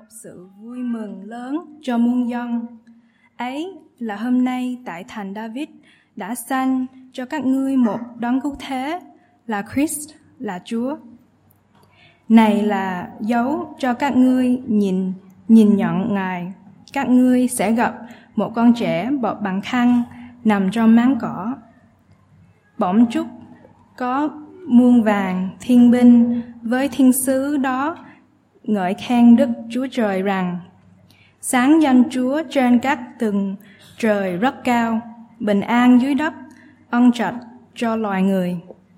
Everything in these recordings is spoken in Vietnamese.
một sự vui mừng lớn cho muôn dân. Ấy là hôm nay tại thành David đã sanh cho các ngươi một đấng cứu thế, là Christ, là Chúa. Này là dấu cho các ngươi nhìn nhận Ngài. Các ngươi sẽ gặp một con trẻ bọc bằng khăn nằm trong máng cỏ. Bỗng chốc có muôn vàng thiên binh với thiên sứ đó ngợi khen Đức Chúa Trời rằng: sáng danh Chúa trên các tầng trời rất cao, bình an dưới đất, ân trạch cho loài người.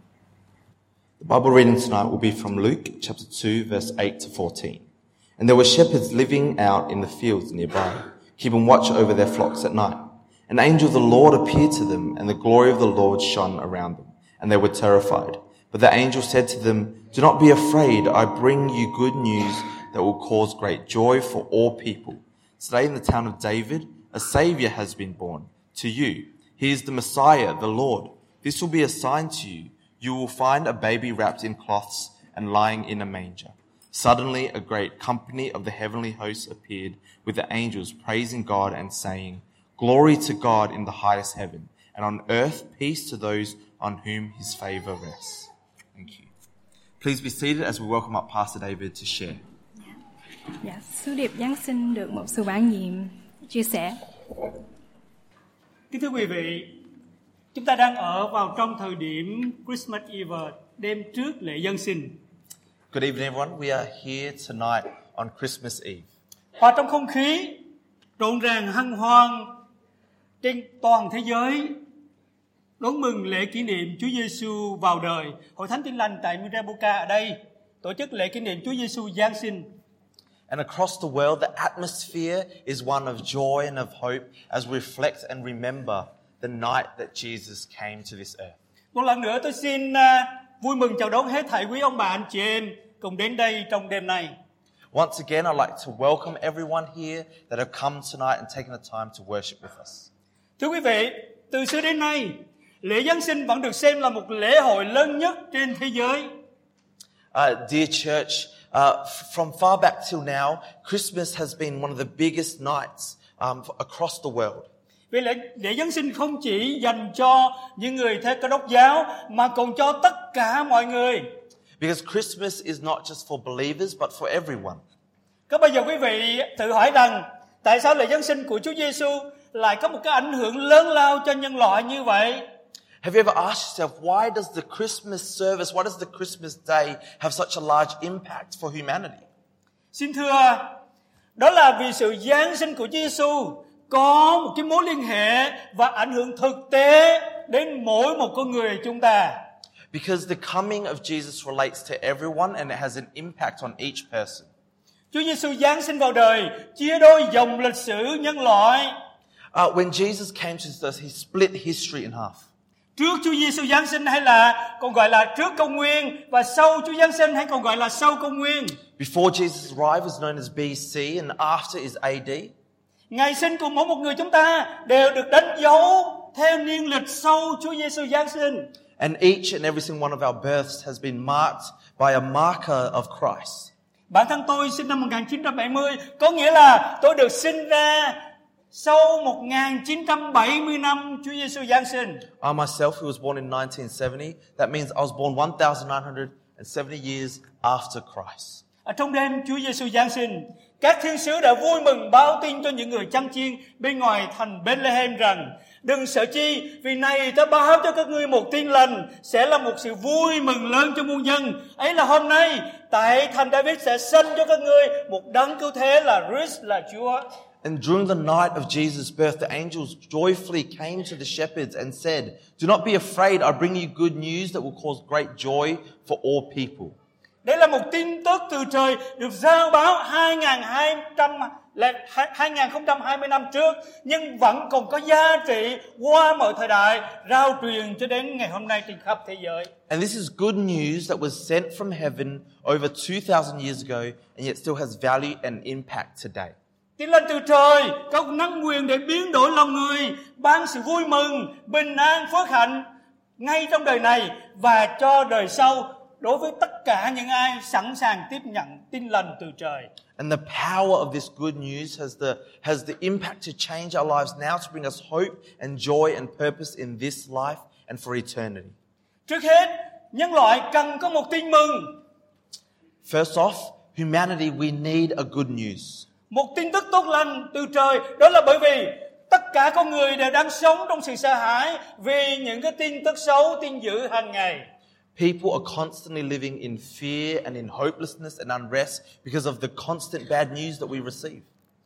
The Bible reading tonight will be from Luke chapter 2 verse 8 to 14. And there were shepherds living out in the fields nearby, keeping watch over their flocks at night. An angel of the Lord appeared to them, and the glory of the Lord shone around them, and they were terrified. But the angel said to them, "Do not be afraid, I bring you good news that will cause great joy for all people. Today in the town of David, a Saviour has been born to you. He is the Messiah, the Lord. This will be a sign to you. You will find a baby wrapped in cloths and lying in a manger." Suddenly a great company of the heavenly hosts appeared with the angels, praising God and saying, "Glory to God in the highest heaven, and on earth peace to those on whom his favour rests." Thank you. Please be seated as we welcome up Pastor David to share. Dạ, sứ điệp Giáng sinh được một sự bản nhiệm chia sẻ. Kính thưa quý vị, chúng ta đang ở vào trong thời điểm Christmas Eve, đêm trước lễ Giáng sinh. Good evening, everyone. We are here tonight on Christmas Eve. Và trong không khí rộn ràng hân hoan trên toàn thế giới đón mừng lễ kỷ niệm Chúa Giêsu vào đời, Hội Thánh Tin Lành tại Miraboca ở đây tổ chức lễ kỷ niệm Chúa Giêsu Giáng sinh. And across the world, the atmosphere is one of joy and of hope as we reflect and remember the night that Jesus came to this earth. Một lần nữa tôi xin vui mừng chào đón hết thảy quý ông bà anh chị em cùng đến đây trong đêm nay. Once again, I'd like to welcome everyone here that have come tonight and taken the time to worship with us. Thưa quý vị, từ xưa đến nay, lễ Giáng sinh vẫn được xem là một lễ hội lớn nhất trên thế giới. Dear church, from far back till now, Christmas has been one of the biggest nights across the world. Vì lễ Giáng sinh không chỉ dành cho những người theo Cơ Đốc giáo mà còn cho tất cả mọi người. Because Christmas is not just for believers but for everyone. Có bao giờ quý vị tự hỏi rằng tại sao lễ Giáng sinh của Chúa Giêsu lại có một cái ảnh hưởng lớn lao cho nhân loại như vậy? Have you ever asked yourself, why does the Christmas service, why does the Christmas day have such a large impact for humanity? Xin thưa, đó là vì sự Giáng sinh của Chúa Giêsu có một cái mối liên hệ và ảnh hưởng thực tế đến mỗi một con người chúng ta. Because the coming of Jesus relates to everyone and it has an impact on each person. Chúa Giêsu Giáng sinh vào đời, chia đôi dòng lịch sử nhân loại. When Jesus came to this earth, he split history in half. Trước Chúa Giêsu Giáng sinh hay là còn gọi là trước công nguyên, và sau Chúa Giáng sinh hay còn gọi là sau công nguyên. Before Jesus arrived is known as BC and after is AD. Ngày sinh của mỗi một người chúng ta đều được đánh dấu theo niên lịch sau Chúa Giêsu Giáng sinh. And each and every single one of our births has been marked by a marker of Christ. Bản thân tôi sinh năm 1970, có nghĩa là tôi được sinh ra sau 1970 năm Chúa Giêsu Giáng sinh. I myself, who was born in 1970, that means I was born 1970 years after Christ. Ở trong đêm Chúa Giêsu Giáng sinh, các thiên sứ đã vui mừng báo tin cho những người chăn chiên bên ngoài thành Bethlehem rằng: đừng sợ chi, vì này ta báo cho các ngươi một tin lành, sẽ là một sự vui mừng lớn cho muôn dân. Ấy là hôm nay tại thành David sẽ sanh cho các ngươi một đấng cứu thế, là Christ, là Chúa. And during the night of Jesus' birth, the angels joyfully came to the shepherds and said, "Do not be afraid, I bring you good news that will cause great joy for all people." Đây là một tin tức từ trời được giao báo 2020 năm trước, nhưng vẫn còn có giá trị qua mọi thời đại, rao truyền cho đến ngày hôm nay trên khắp thế giới. And this is good news that was sent from heaven over 2,000 years ago and yet still has value and impact today. Tin lành từ trời có năng quyền để biến đổi lòng người, ban sự vui mừng, bình an, phước hạnh ngay trong đời này và cho đời sau. đối với tất cả những ai sẵn sàng tiếp nhận tin lành từ trời. And the power of this good news has the impact to change our lives now, to bring us hope and joy and purpose in this life and for eternity. Trước hết, nhân loại cần có một tin mừng. First off, humanity, we need a good news. Một tin tức tốt lành từ trời, đó là bởi vì tất cả con người đều đang sống trong sự sợ hãi vì những cái tin tức xấu, tin dữ hàng ngày. People are constantly living in fear and in hopelessness and unrest because of the constant bad news that we receive.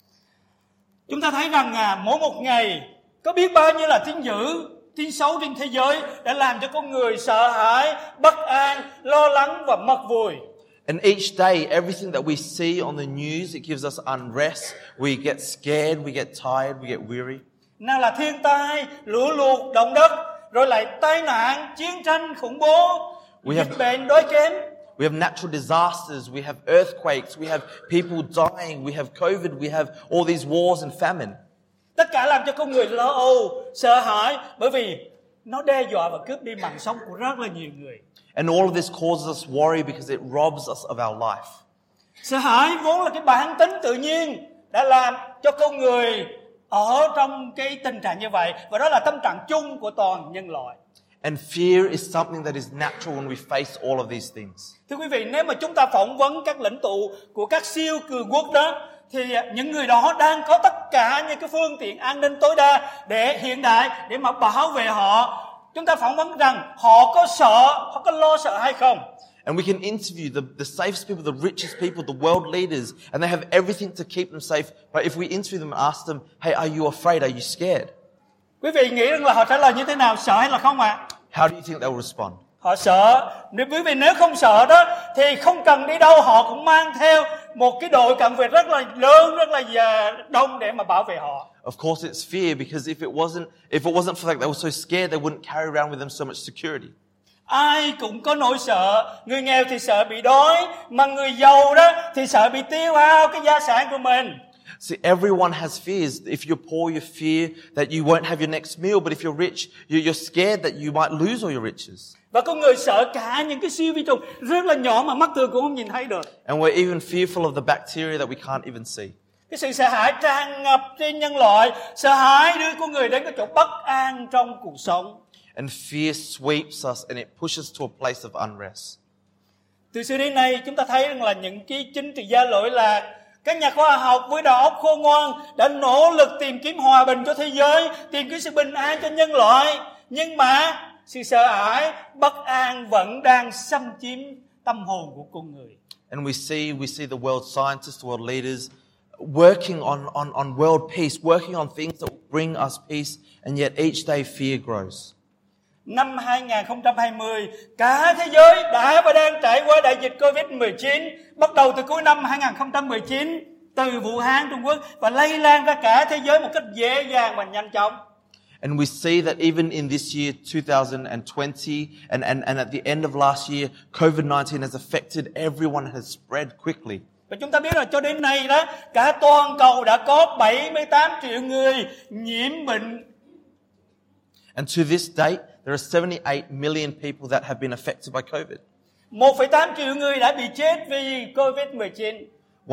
Chúng ta thấy rằng mỗi một ngày có biết bao nhiêu là tin dữ, tin xấu trên thế giới đã làm cho con người sợ hãi, bất an, lo lắng và mất vui. And each day, everything that we see on the news, it gives us unrest. We get scared, we get tired, we get weary. Nào là thiên tai, lũ lụt, động đất, rồi lại tai nạn, chiến tranh, khủng bố, dịch bệnh, đói kém. We have natural disasters, we have earthquakes, we have people dying, we have COVID, we have all these wars and famine. Tất cả làm cho con người lo âu, sợ hãi bởi vì nó đe dọa và cướp đi mạng sống của rất là nhiều người. And all of this causes us worry because it robs us of our life. Sợ hãi vốn là cái bản tính tự nhiên đã làm cho con người ở trong cái tình trạng như vậy, và đó là tâm trạng chung của toàn nhân loại. And fear is something that is natural when we face all of these things. Thưa quý vị, nếu mà chúng ta phỏng vấn các lãnh tụ của các siêu cường quốc đó, thì những người đó đang có tất cả những cái phương tiện an ninh tối đa để hiện đại để mà bảo vệ họ. Chúng ta phỏng vấn rằng họ có sợ, họ có lo sợ hay không? And we can interview the safest people, the richest people, the world leaders, and they have everything to keep them safe. But if we interview them and ask them, hey, are you afraid? Are you scared? Quý vị nghĩ rằng là họ trả lời như thế nào, sợ hay là không ạ? How do you think they will respond? Họ sợ. Quý vị nếu không sợ đó thì không cần đi đâu, họ cũng mang theo một cái đội cận vệ rất là lớn, rất là đông để mà bảo vệ họ. Of course it's fear, because if it wasn't for that they were so scared, they wouldn't carry around with them so much security. Ai cũng có nỗi sợ, người nghèo thì sợ bị đói, mà người giàu đó thì sợ bị tiêu hao cái gia sản của mình. See, everyone has fears. If you're poor, you fear that you won't have your next meal, but if you're rich, you're scared that you might lose all your riches. Và con người sợ cả những cái siêu vi trùng rất là nhỏ mà mắt thường cũng không nhìn thấy được. And we're even fearful of the bacteria that we can't even see. Cái sự sợ hãi tràn ngập trên nhân loại, sợ hãi đưa con người đến cái chỗ bất an trong cuộc sống. And fear sweeps us and it pushes to a place of unrest. Từ xưa đến nay chúng ta thấy rằng là những cái chính trị gia lỗi lạc, các nhà khoa học với đầu óc khôn ngoan đã nỗ lực tìm kiếm hòa bình cho thế giới, tìm kiếm sự bình an cho nhân loại. Nhưng mà sự sợ hãi, bất an vẫn đang xâm chiếm tâm hồn của con người. And we see the world scientists, the world leaders working on world peace, working on things that will bring us peace, and yet each day fear grows. Năm 2020, cả thế giới đã và đang trải qua đại dịch Covid-19, bắt đầu từ cuối năm 2019, từ Vũ Hán, Trung Quốc, và lây lan ra cả thế giới một cách dễ dàng và nhanh chóng. And we see that even in this year, 2020, and at the end of last year, COVID-19 has affected everyone, has spread quickly. Và chúng ta biết là cho đến nay đó, cả toàn cầu đã có 78 triệu người nhiễm bệnh. And to this date, there are 78 million people that have been affected by COVID. 1,8 triệu người đã bị chết vì Covid-19.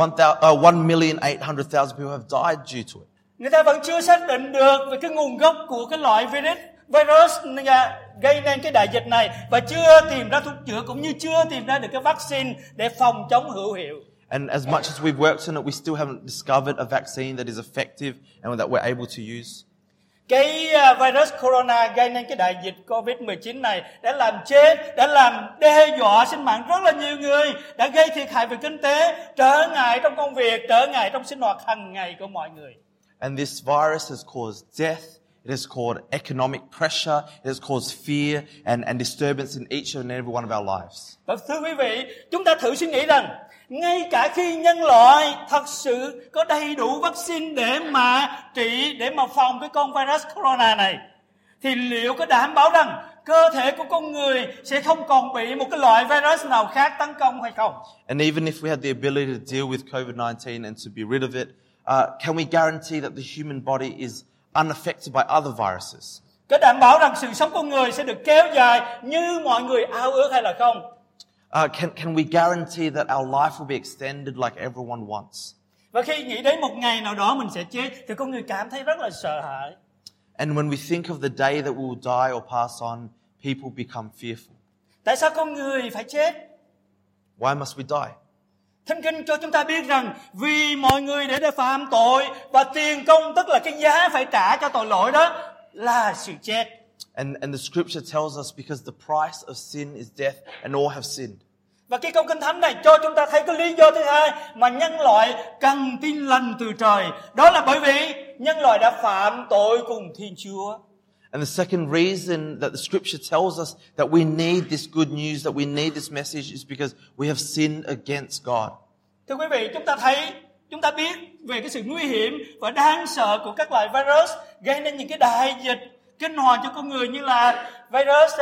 1,800,000 people have died due to it. Người ta vẫn chưa xác định được về cái nguồn gốc của cái loại virus gây nên cái đại dịch này, và chưa tìm ra thuốc chữa cũng như chưa tìm ra được cái vaccine để phòng chống hữu hiệu. And as much as we've worked on it, we still haven't discovered a vaccine that is effective and that we're able to use. Cái virus corona gây nên cái đại dịch Covid-19 này đã làm chết, đã làm đe dọa sinh mạng rất là nhiều người, đã gây thiệt hại về kinh tế, trở ngại trong công việc, trở ngại trong sinh hoạt hàng ngày của mọi người. And this virus has caused death, it has caused economic pressure, it has caused fear and disturbance in each and every one of our lives. Và thưa quý vị, chúng ta thử suy nghĩ rằng ngay cả khi nhân loại thật sự có đầy đủ vaccine để mà trị, để mà phòng cái con virus corona này, thì liệu có đảm bảo rằng cơ thể của con người sẽ không còn bị một cái loại virus nào khác tấn công hay không? And even if we had the ability to deal with COVID-19 and to be rid of it, can we guarantee that the human body is unaffected by other viruses? Có đảm bảo rằng sự sống con người sẽ được kéo dài như mọi người ao ước hay là không? Can we guarantee that our life will be extended like everyone wants? Và khi nghĩ đến một ngày nào đó mình sẽ chết thì con người cảm thấy rất là sợ hãi. And when we think of the day that we will die or pass on, people become fearful. Tại sao con người phải chết? Why must we die? Thánh Kinh cho chúng ta biết rằng vì mọi người để phạm tội và tiền công, tức là cái giá phải trả cho tội lỗi đó là sự chết. And the scripture tells us because the price of sin is death and all have sinned. Và cái câu Kinh Thánh này cho chúng ta thấy cái lý do thứ hai mà nhân loại cần tin lành từ trời. Đó là bởi vì nhân loại đã phạm tội cùng Thiên Chúa. And the second reason that the scripture tells us that we need this good news, that we need this message is because we have sinned against God. Thưa quý vị, chúng ta biết về cái sự nguy hiểm và đáng sợ của các loại virus gây nên những cái đại dịch kinh hoàng cho con người như là virus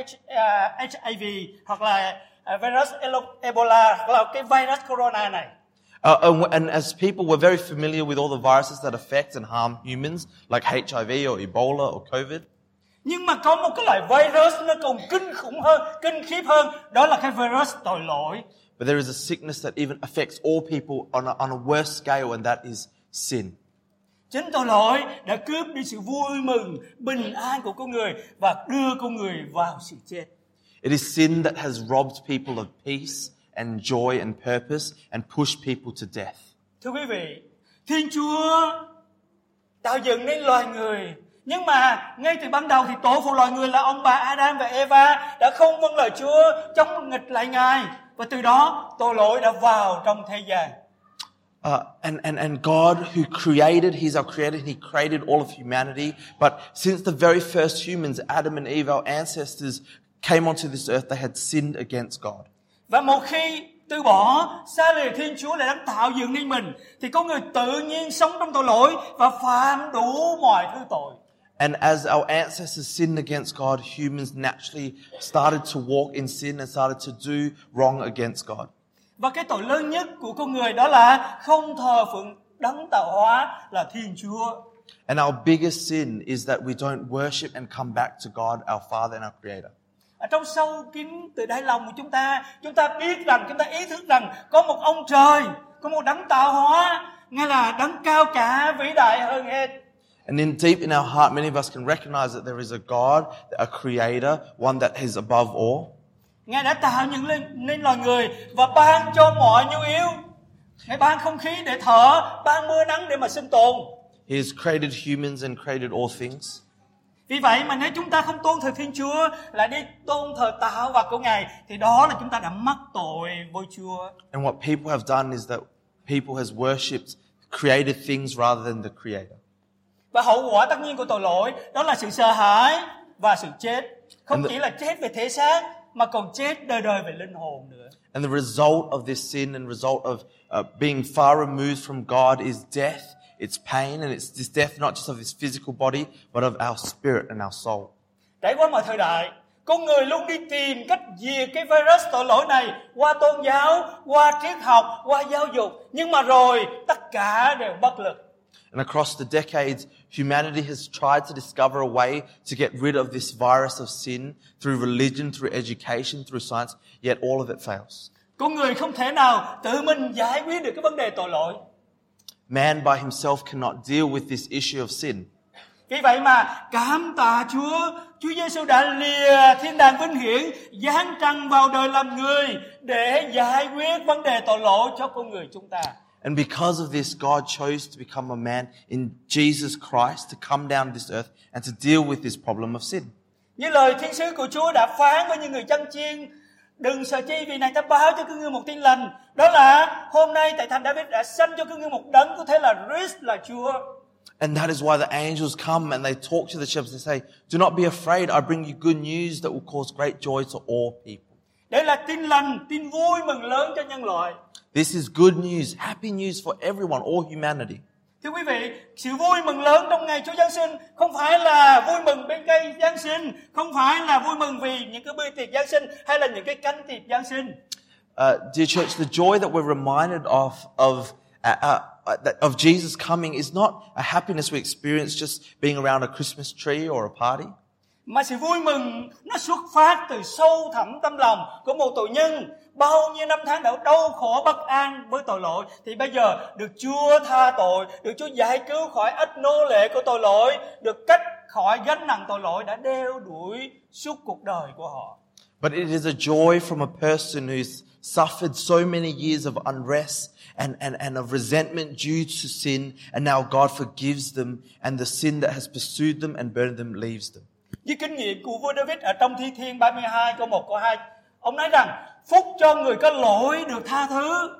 HIV hoặc là virus Ebola hoặc là cái virus corona này. And as people, we're very familiar with all the viruses that affect and harm humans, like HIV or Ebola or COVID. Nhưng mà có một cái loại virus nó còn kinh khủng hơn, kinh khiếp hơn, đó là cái virus tội lỗi. But there is a sickness that even affects all people on a worse scale, and that is sin. Chính tội lỗi đã cướp đi sự vui mừng, bình an của con người và đưa con người vào sự chết. It is sin that has robbed people of peace and joy and purpose and pushed people to death. Thưa quý vị, Thiên Chúa tạo dựng nên loài người, nhưng mà ngay từ ban đầu thì tổ phụ loài người là ông bà Adam và Eva đã không vâng lời Chúa, chống nghịch lại Ngài, và từ đó tội lỗi đã vào trong thế gian. And God, who created, He's our creator, He created all of humanity. But since the very first humans, Adam and Eve, our ancestors, came onto this earth, they had sinned against God. Và một khi từ bỏ, xa lìa Thiên Chúa là đang tạo dựng nên mình, thì con người tự nhiên sống trong tội lỗi và phạm đủ mọi thứ tội. And as our ancestors sinned against God, humans naturally started to walk in sin and started to do wrong against God. Và cái tội lớn nhất của con người đó là không thờ phượng đấng tạo hóa là Thiên Chúa. And our biggest sin is that we don't worship and come back to God, our Father and our Creator. Ở trong sâu kín từ đáy lòng của chúng ta biết rằng, chúng ta ý thức rằng có một ông trời, có một đấng tạo hóa, Ngài là đấng cao cả, vĩ đại hơn hết. And in deep in our heart, many of us can recognize that there is a God, a Creator, one that is above all. Ngài đã tạo nên loài người và ban cho mọi nhu yếu. Ngài ban không khí để thở, ban mưa nắng để mà sinh tồn. He has created humans and created all things. Vì vậy mà nếu chúng ta không tôn thờ Thiên Chúa, lại đi tôn thờ tạo vật của Ngài, thì đó là chúng ta đã mắc tội với Chúa. And what people have done is that people has worshipped created things rather than the Creator. Và hậu quả tất nhiên của tội lỗi đó là sự sợ hãi và sự chết. Không chỉ là chết về thể xác mà còn chết đời đời về linh hồn nữa. And the result of this sin and result of being far removed from God is death. It's pain, and it's this death not just of this physical body, but of our spirit and our soul. Trải qua mọi thời đại, con người luôn đi tìm cách diệt cái virus tội lỗi này qua tôn giáo, qua triết học, qua giáo dục. Nhưng mà rồi tất cả đều bất lực. And across the decades, humanity has tried to discover a way to get rid of this virus of sin through religion, through education, through science, yet all of it fails. Con người không thể nào tự mình giải quyết được cái vấn đề tội lỗi. Man by himself cannot deal with this issue of sin. Vì vậy mà cảm tạ Chúa Giêsu đã lìa thiên đàng vinh hiển, giáng trần vào đời làm người để giải quyết vấn đề tội lỗi cho con người chúng ta. And because of this, God chose to become a man in Jesus Christ to come down this earth and to deal with this problem of sin. Như lời thiên sứ của Chúa đã phán với những người chân chiên, đừng sợ chi vì này ta báo cho các ngươi một tin lành. Đó là hôm nay tại thành David đã sanh cho các ngươi một đấng có thể là Christ, là Chúa. And that is why the angels come and they talk to the shepherds. They say, do not be afraid. I bring you good news that will cause great joy to all people. Đây là tin lành, tin vui mừng lớn cho nhân loại. This is good news, happy news for everyone, all humanity. Thưa quý vị, sự vui mừng lớn trong ngày Chúa Giáng sinh không phải là vui mừng bên cây Giáng sinh, không phải là vui mừng vì những cái bữa tiệc Giáng sinh hay là những cái canh tiệc Giáng sinh. Dear church, the joy that we're reminded of Jesus coming is not a happiness we experience just being around a Christmas tree or a party. mà sự vui mừng nó xuất phát từ sâu thẳm tâm lòng của một tội nhân bao nhiêu năm tháng đã đau khổ bất an với tội lỗi, thì bây giờ được Chúa tha tội, được Chúa giải cứu khỏi ách nô lệ của tội lỗi, được cách khỏi gánh nặng tội lỗi đã đeo đuổi suốt cuộc đời của họ. But it is a joy from a person who's suffered so many years of unrest and of resentment due to sin, and now God forgives them, and the sin that has pursued them and burned them leaves them. Với kinh nghiệm của vua David ở trong Thi Thiên 32 câu 1 câu 2, ông nói rằng phúc cho người có lỗi được tha thứ,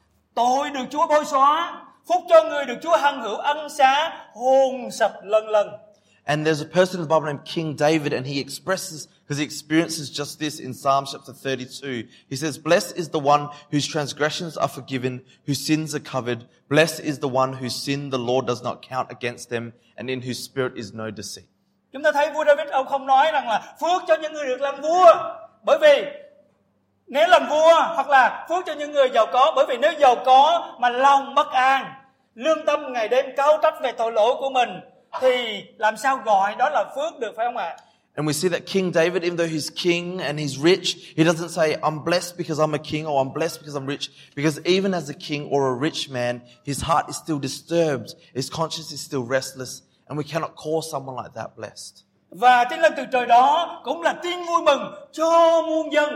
tội được Chúa bôi xóa, phúc cho người được Chúa hằng hữu ân xá, hồn sạch lần lần. And there's a person in the Bible named King David, and he expresses, because he experiences just this in Psalm chapter 32. He says, "Blessed is the one whose transgressions are forgiven, whose sins are covered. Blessed is the one whose sin the Lord does not count against them, and in whose spirit is no deceit." Chúng ta thấy vua David ông không nói rằng là phước cho những người được làm vua, bởi vì nếu làm vua, hoặc là phước cho những người giàu có, bởi vì nếu giàu có mà lòng bất an, lương tâm ngày đêm cáu trách về tội lỗi của mình, thì làm sao gọi đó là phước được, phải không ạ? And we see that King David, even though he's king and he's rich, he doesn't say, "I'm blessed because I'm a king," or "I'm blessed because I'm rich." Because even as a king or a rich man, his heart is still disturbed, his conscience is still restless, and we cannot call someone like that blessed. Và tin lành từ trời đó cũng là tin vui mừng cho muôn dân.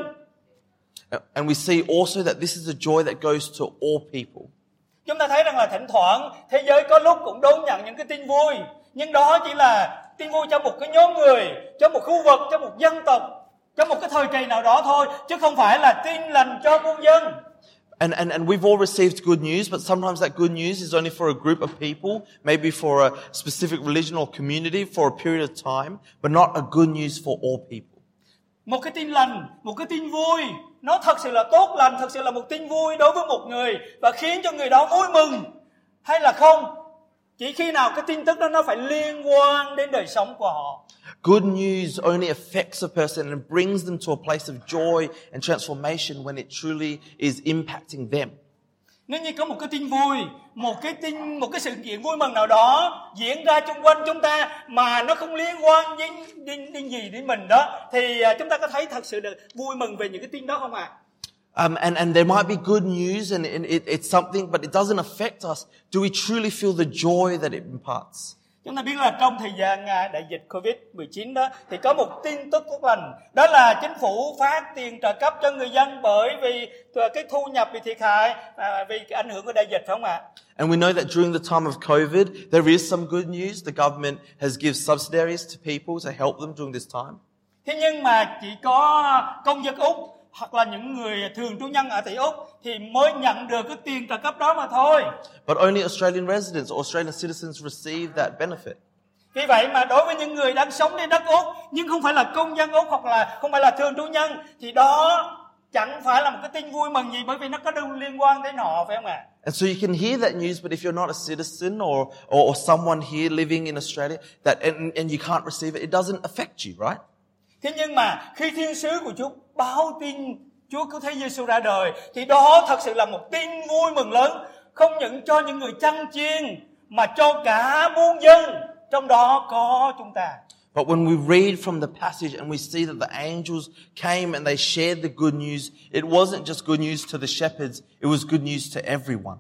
And we see also that this is a joy that goes to all people. Chúng ta thấy rằng là thỉnh thoảng thế giới có lúc cũng đón nhận những cái tin vui, nhưng đó chỉ là tin vui cho một cái nhóm người, cho một khu vực, cho một dân tộc, cho một cái thời kỳ nào đó thôi, chứ không phải là tin lành cho muôn dân. And we've all received good news, but sometimes that good news is only for a group of people, maybe for a specific religion or community for a period of time, but not a good news for all people. Một cái tin lành, một cái tin vui, nó thật sự là tốt lành, thật sự là một tin vui đối với một người và khiến cho người đó vui mừng, hay là không? Chỉ khi nào cái tin tức đó nó phải liên quan đến đời sống của họ. Good news only affects a person and brings them to a place of joy and transformation when it truly is impacting them. Nếu như có một cái tin vui, một cái sự kiện vui mừng nào đó diễn ra xung quanh chúng ta mà nó không liên quan đến gì đến mình đó, thì chúng ta có thấy thật sự được vui mừng về những cái tin đó không ạ? And there might be good news and it's something, but it doesn't affect us. Do we truly feel the joy that it imparts? Chúng ta biết là trong thời gian đại dịch Covid-19 đó, thì có một tin tức tốt lành, đó là chính phủ phát tiền trợ cấp cho người dân bởi vì cái thu nhập bị thiệt hại vì cái ảnh hưởng của đại dịch, phải không ạ? And we know that during the time of COVID, there is some good news. The government has given subsidies to people to help them during this time. Thế nhưng mà chỉ có công dân Úc hoặc là những người thường trú nhân ở tại Úc thì mới nhận được cái tiền trợ cấp đó mà thôi. But only Australian residents or Australian citizens receive that benefit. Vì vậy mà đối với những người đang sống trên đất Úc nhưng không phải là công dân Úc hoặc là không phải là thường trú nhân, thì đó chẳng phải là một cái tin vui mừng gì, bởi vì nó có đâu liên quan đến họ, phải không ạ? And so you can hear that news, but if you're not a citizen or someone here living in Australia that and you can't receive it, it doesn't affect you, right? Thế nhưng mà khi thiên sứ của Chúa báo tin Chúa cứu thế Giêsu ra đời, thì đó thật sự là một tin vui mừng lớn, không những cho những người chăn chiên mà cho cả muôn dân, trong đó có chúng ta. But when we read from the passage and we see that the angels came and they shared the good news, it wasn't just good news to the shepherds, it was good news to everyone.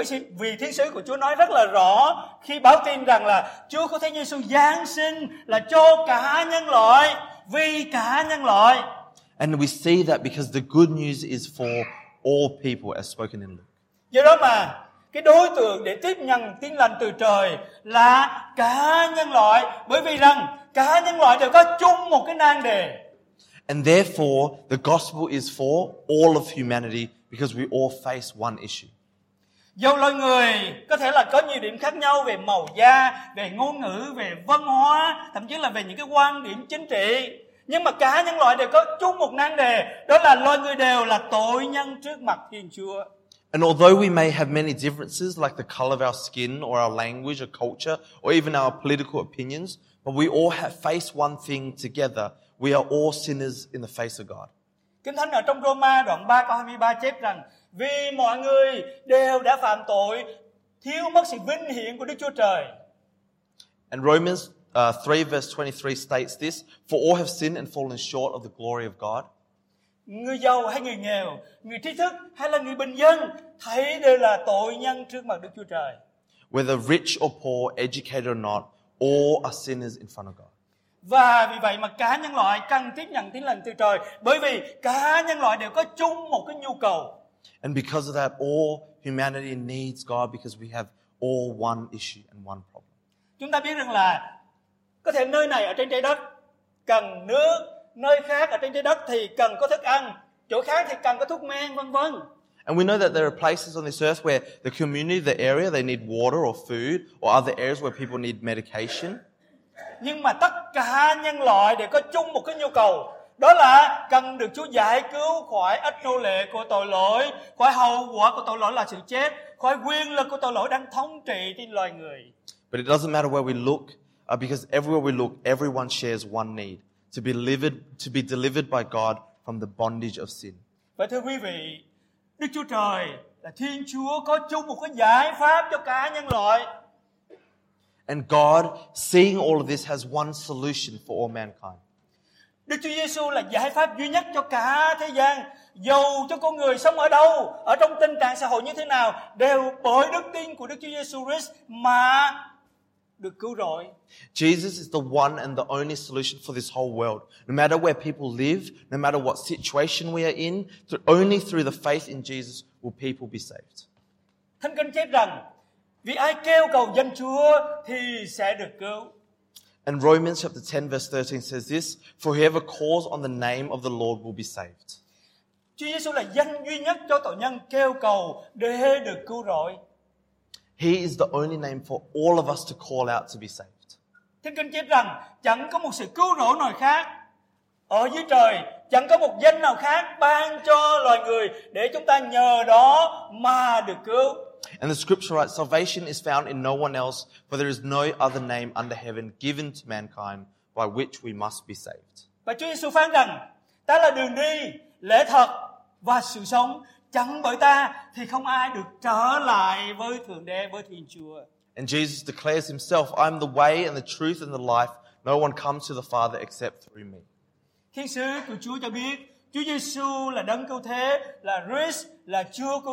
Vì thiên sứ của Chúa nói rất là rõ khi báo tin rằng là Chúa cứu thế Giêsu giáng sinh là cho cả nhân loại, vì cả nhân loại. And we see that because the good news is for all people as spoken in Luke. Do đó mà cái đối tượng để tiếp nhận tin lành từ trời là cả nhân loại, bởi vì rằng cả nhân loại đều có chung một cái nan đề. And therefore, the gospel is for all of humanity because we all face one issue. Dầu loài người có thể là có nhiều điểm khác nhau về màu da, về ngôn ngữ, về văn hóa, thậm chí là về những cái quan điểm chính trị, nhưng mà cả nhân loại đều có chung một nan đề, đó là loài người đều là tội nhân trước mặt Thiên Chúa. And although we may have many differences like the color of our skin or our language or culture or even our political opinions, but we all face one thing together. We are all sinners in the face of God. Kinh Thánh ở trong Roma đoạn 3 câu 23 chép rằng vì mọi người đều đã phạm tội, thiếu mất sự vinh hiển của Đức Chúa Trời. And Romans 3 verse 23 states this, "For all have sinned and fallen short of the glory of God." Người giàu hay người nghèo, người trí thức hay là người bình dân, thấy đều là tội nhân trước mặt Đức Chúa Trời. Whether rich or poor, educated or not, all are sinners in front of God. Và vì vậy mà cả nhân loại cần tiếp nhận Tin lành từ trời, bởi vì cả nhân loại đều có chung một cái nhu cầu. And because of that, all humanity needs God because we have all one issue and one problem. Chúng ta biết rằng là có thể nơi này ở trên trái đất cần nước, nơi khác ở trên trái đất thì cần có thức ăn, chỗ khác thì cần có thuốc men, vân vân. And we know that there are places on this earth where the community, the area, they need water or food, or other areas where people need medication. Nhưng mà tất cả nhân loại đều có chung một cái nhu cầu, đó là cần được Chúa giải cứu khỏi ách nô lệ của tội lỗi, khỏi hậu quả của tội lỗi là sự chết, khỏi quyền lực của tội lỗi đang thống trị trên loài người. But it doesn't matter where we look, because everywhere we look, everyone shares one need, to be delivered by God from the bondage of sin. Và thưa quý vị, Đức Chúa Trời là Thiên Chúa có chung một cái giải pháp cho cả nhân loại. And God, seeing all of this, has one solution for all mankind. Đức Chúa Giêsu là giải pháp duy nhất cho cả thế gian. Dầu cho con người sống ở đâu, ở trong tình trạng xã hội như thế nào, đều bởi đức tin của Đức Chúa Giêsu Christ mà được cứu rỗi. Jesus is the one and the only solution for this whole world. No matter where people live, no matter what situation we are in, only through the faith in Jesus will people be saved. Thánh Kinh chép rằng, vì ai kêu cầu danh Chúa thì sẽ được cứu. And Romans chapter 10 verse 13 says this, "For whoever calls on the name of the Lord will be saved." Chúa Giêsu là danh duy nhất cho tội nhân kêu cầu để được cứu rỗi. He is the only name for all of us to call out to be saved. Thánh Kinh chép rằng chẳng có một sự cứu rỗi nào khác ở dưới trời, chẳng có một danh nào khác ban cho loài người để chúng ta nhờ đó mà được cứu. And the scripture writes, "Salvation is found in no one else, for there is no other name under heaven given to mankind by which we must be saved." Và Chúa Giêsu phán rằng, ta là đường đi, lẽ thật và sự sống. Chẳng bởi ta thì không ai được trở lại với Thượng Đế, với Thiên Chúa. And Jesus declares himself, "I am the way and the truth and the life. No one comes to the Father except through me." Thiên sứ của Chúa cho biết, Chúa Giêsu là đấng cứu thế, là Christ, là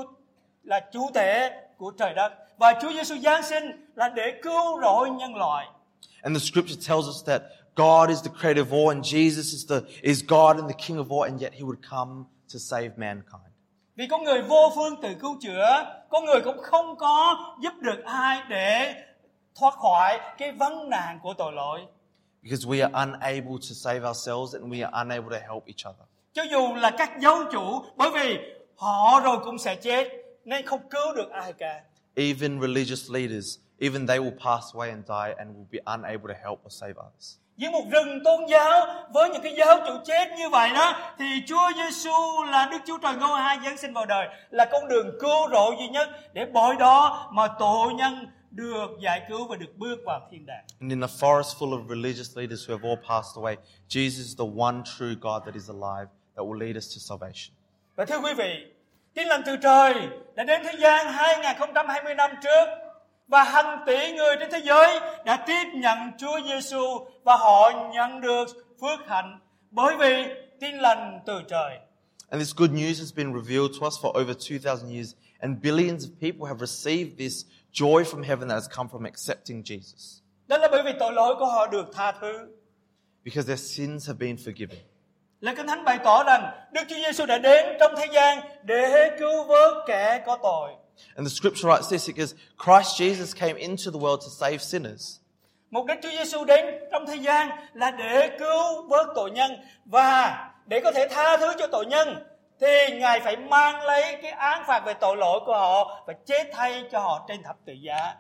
là chủ thể của trời đất, và Chúa Giêsu giáng sinh là để cứu rỗi nhân loại. And the scripture tells us that God is the creator of all, and Jesus is God and the King of all, and yet he would come to save mankind. Vì con người vô phương tự cứu chữa, con người cũng không có giúp được ai để thoát khỏi cái vấn nạn của tội lỗi. Because we are unable to save ourselves and we are unable to help each other. Cho dù là các giáo chủ, bởi vì họ rồi cũng sẽ chết nên không cứu được ai cả. Even religious leaders, even they will pass away and die and will be unable to help or save others. Với một rừng tôn giáo với những cái giáo chủ chết như vậy đó, thì Chúa Giêsu là Đức Chúa Trời ngôi hai giáng sinh vào đời, là con đường cứu rỗi duy nhất để bởi đó mà tội nhân được giải cứu và được bước vào thiên đàng. And in a forest full of religious leaders who have all passed away, Jesus is the one true God that is alive that will lead us to salvation. Và thưa quý vị, Tin lành từ trời đã đến thế gian 2020 năm trước, và hàng tỷ người trên thế giới đã tiếp nhận Chúa Giêsu và họ nhận được phước hạnh bởi vì tin lành từ trời. And this good news has been revealed to us for over 2,000 years, and billions of people have received this joy from heaven that has come from accepting Jesus. Đó là bởi vì tội lỗi của họ được tha thứ. Because their sins have been forgiven. Lời Kinh Thánh bày tỏ rằng Đức Chúa Giêsu đã đến trong thế gian để cứu vớt kẻ có tội. And the scripture writes this, it goes, Christ Jesus came into the world to save sinners. Mục đích Chúa Giêsu đến trong thế gian là để cứu vớt tội nhân, và để có thể tha thứ cho tội nhân thì Ngài phải mang lấy cái án phạt về tội lỗi của họ và chết thay cho họ trên thập tự giá.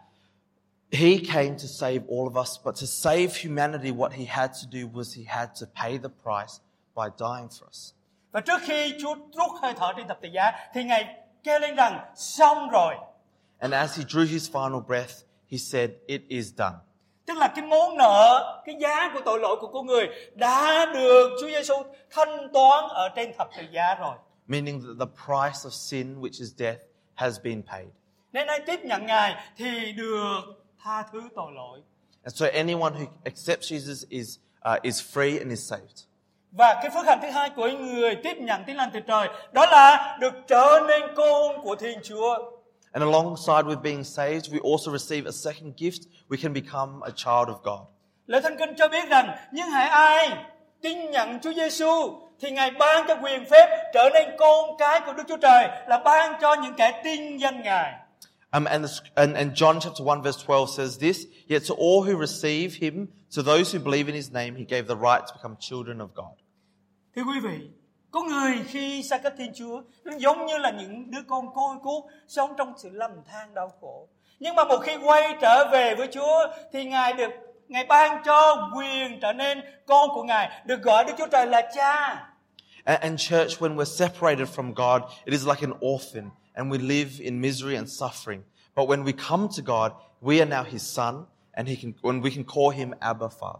He came to save all of us, but to save humanity, what he had to do was he had to pay the price by dying for us. Và trước khi Chúa rút hơi thở trên thập tự giá thì Ngài kêu lên rằng xong rồi. And as he drew his final breath, he said, "It is done." Tức là cái món nợ, cái giá của tội lỗi của con người đã được Chúa Giêsu thanh toán ở trên thập tự giá rồi. Meaning that the price of sin, which is death, has been paid. Nên ai tiếp nhận Ngài thì được tha thứ tội lỗi. And so anyone who accepts Jesus is free and is saved. Và cái phước hạnh thứ hai của người tiếp nhận Tin Lành từ trời, đó là được trở nên con của Thiên Chúa. And alongside with being saved, we also receive a second gift. We can become a child of God. Lời Thánh Kinh cho biết rằng nhưng hãy ai tin nhận Chúa Giêsu thì Ngài ban cho quyền phép trở nên con cái của Đức Chúa Trời, là ban cho những kẻ tin danh Ngài. And John chapter 1 verse 12 says this, yet to all who receive him, to those who believe in his name, he gave the right to become children of God. Thưa quý vị, có người khi xa cách Thiên Chúa, nó giống như là những đứa con côi cút sống trong sự lầm than đau khổ. Nhưng mà một khi quay trở về với Chúa thì Ngài ban cho quyền trở nên con của Ngài, được gọi Đức Chúa Trời là cha. And church, when we're separated from God, it is like an orphan, and we live in misery and suffering. But when we come to God, we are now his son, and when we can call him Abba Father.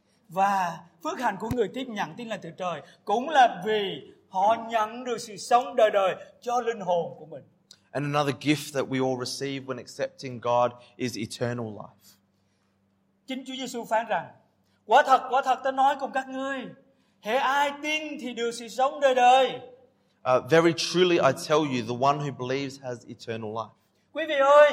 Và phước hạnh của người tiếp nhận Tin Lành từ trời cũng là vì họ nhận được sự sống đời đời cho linh hồn của mình. And another gift that we all receive when accepting God is eternal life. Chính Chúa Giêsu phán rằng: quả thật ta nói cùng các ngươi, hễ ai tin thì được sự sống đời đời. Very truly I tell you, the one who believes has eternal life. Quý vị ơi,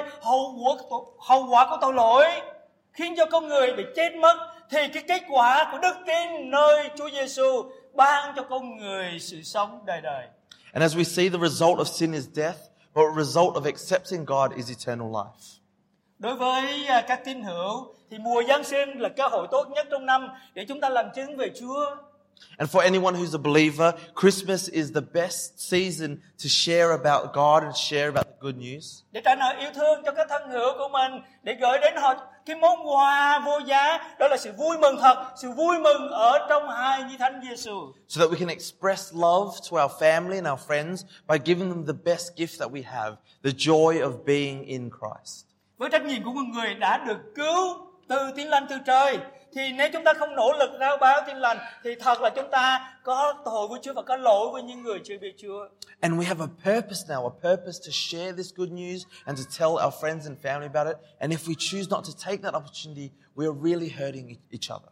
hậu quả của tội lỗi khiến cho con người bị chết mất, thì cái kết quả của đức tin nơi Chúa Giêsu ban cho con người sự sống đời đời. And as we see, the result of sin is death, but the result of accepting God is eternal life. Đối với các tín hữu thì mùa Giáng sinh là cơ hội tốt nhất trong năm để chúng ta làm chứng về Chúa. And for anyone who's a believer, Christmas is the best season to share about God and share about the good news. Để trả nợ yêu thương cho các thân hữu của mình, để gửi đến họ cái món quà vô giá, đó là sự vui mừng thật, sự vui mừng ở trong hai vị thánh Giêsu. So that we can express love to our family and our friends by giving them the best gift that we have, the joy of being in Christ. Với trách nhiệm của một người đã được cứu từ Tin Lành từ trời, thì nếu chúng ta không nỗ lực rao báo Tin Lành thì thật là chúng ta có tội với Chúa và có lỗi với những người chưa biết Chúa. And we have a purpose now, a purpose to share this good news and to tell our friends and family about it. And if we choose not to take that opportunity, we are really hurting each other.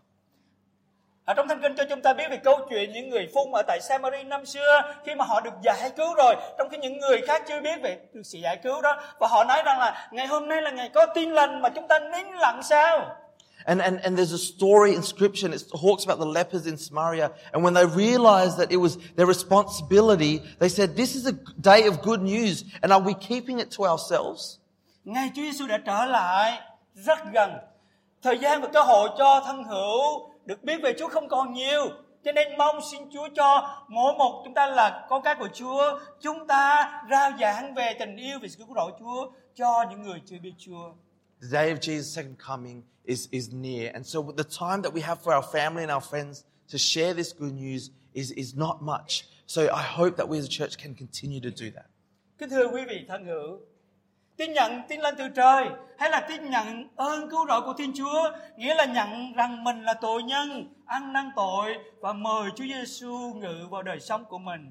Ở trong Thánh Kinh cho chúng ta biết về câu chuyện những người phun ở tại Samari năm xưa, khi mà họ được giải cứu rồi, trong khi những người khác chưa biết về được sự giải cứu đó, và họ nói rằng là ngày hôm nay là ngày có Tin Lành mà chúng ta nín lặng sao? And there's a story in Scripture, and it talks about the lepers in Samaria. And when they realized that it was their responsibility, they said, "This is a day of good news, and are we keeping it to ourselves?" Ngày Chúa Giêsu đã trở lại rất gần. Thời gian và cơ hội cho thân hữu được biết về Chúa không còn nhiều, cho nên mong xin Chúa cho mỗi một chúng ta là con cái của Chúa, chúng ta rao giảng về tình yêu, về sự cứu rỗi Chúa cho những người chưa biết Chúa. The day of Jesus' second coming is near. And so the time that we have for our family and our friends to share this good news is not much. So I hope that we as a church can continue to do that. Kính thưa quý vị thân hữu, tin nhận Tin Lành từ trời hay là tin nhận ơn cứu rỗi của Thiên Chúa, nghĩa là nhận rằng mình là tội nhân, ăn năn tội và mời Chúa Giêsu ngự vào đời sống của mình.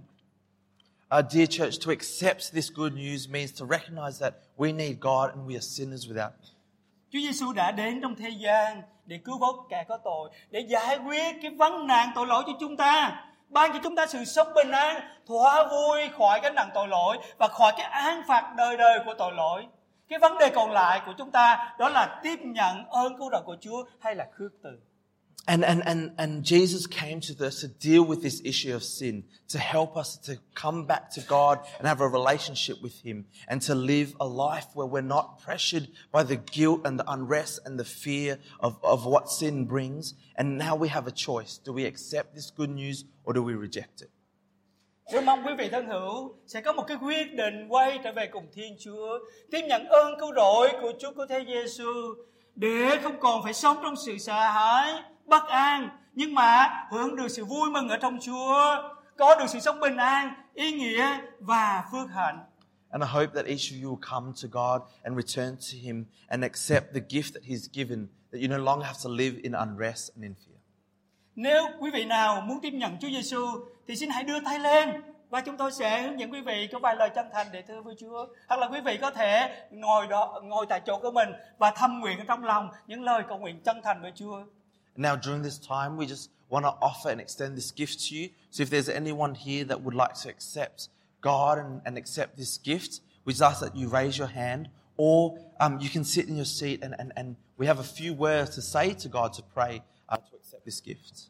Dear church, to accept this good news means to recognize that we need God and we are sinners without Him. Chúa Giêsu đã đến trong thế gian để cứu vớt kẻ có tội, để giải quyết cái vấn nạn tội lỗi cho chúng ta, ban cho chúng ta sự sống bình an, thỏa vui khỏi cái nặng tội lỗi và khỏi cái án phạt đời đời của tội lỗi. Cái vấn đề còn lại của chúng ta đó là tiếp nhận ơn cứu rỗi của Chúa hay là khước từ. And Jesus came to us to deal with this issue of sin, to help us to come back to God and have a relationship with Him, and to live a life where we're not pressured by the guilt and the unrest and the fear of what sin brings. And now we have a choice. Do we accept this good news or do we reject it? Tôi mong quý vị thân hữu sẽ có một cái quyết định quay trở về cùng Thiên Chúa, tiếp nhận ơn cứu rỗi của Chúa của Thế Giêsu, để không còn phải sống trong sự sợ hãi, bất an, nhưng mà hưởng được sự vui mừng ở trong Chúa, có được sự sống bình an, ý nghĩa và phước hạnh. And I hope that each of you will come to God and return to Him and accept the gift that He's given, that you no longer have to live in unrest and in fear. Nếu quý vị nào muốn tiếp nhận Chúa Giêsu thì xin hãy đưa tay lên Và chúng tôi sẽ hướng dẫn quý vị có vài lời chân thành để thưa với Chúa. Hoặc là quý vị có thể ngồi tại chỗ của mình và thầm nguyện ở trong lòng những lời cầu nguyện chân thành với Chúa. Now, during this time, we just want to offer and extend this gift to you. So if there's anyone here that would like to accept God and accept this gift, we just ask that you raise your hand, or you can sit in your seat and we have a few words to say to God to pray to accept this gift.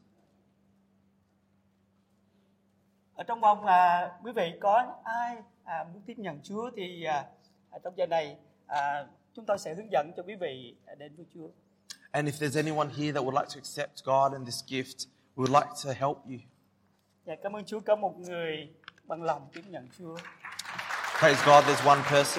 Ở trong vòng quý vị có ai muốn tiếp nhận Chúa thì trong giờ này chúng tôi sẽ hướng dẫn cho quý vị đến với Chúa. And if there's anyone here that would like to accept God and this gift, we would like to help you. Dạ, cảm ơn Chúa, có một người bằng lòng tiếp nhận Chúa. Praise God, there's one person.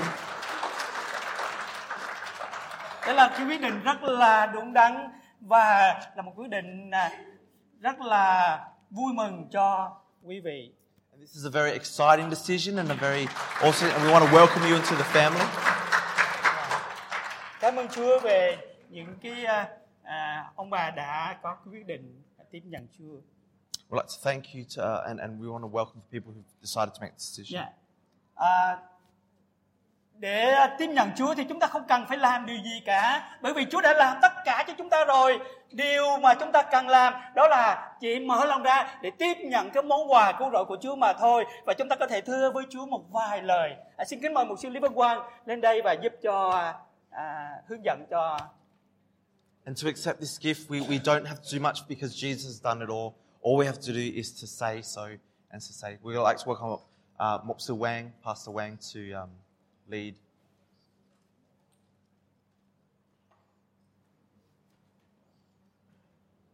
Đây là cái quyết định rất là đúng đắn và là một quyết định rất là vui mừng cho quý vị. And this is a very exciting decision and and we want to welcome you into the family. Cảm ơn Chúa về những cái ông bà đã có cái quyết định tiếp nhận Chúa. We'd like to thank you and we want to welcome the people who decided to make the decision. Yeah. Để tiếp nhận Chúa thì chúng ta không cần phải làm điều gì cả, bởi vì Chúa đã làm tất cả cho chúng ta rồi. Điều mà chúng ta cần làm đó là chỉ mở lòng ra để tiếp nhận cái món quà cứu rỗi của Chúa mà thôi. Và chúng ta có thể thưa với Chúa một vài lời. Xin kính mời mục sư Lý Văn Quang lên đây và giúp cho hướng dẫn cho. And to accept this gift, we don't have to do much because Jesus has done it all. All we have to do is to say so and to say. We would like to welcome Mục sư Wang, Pastor Wang, to lead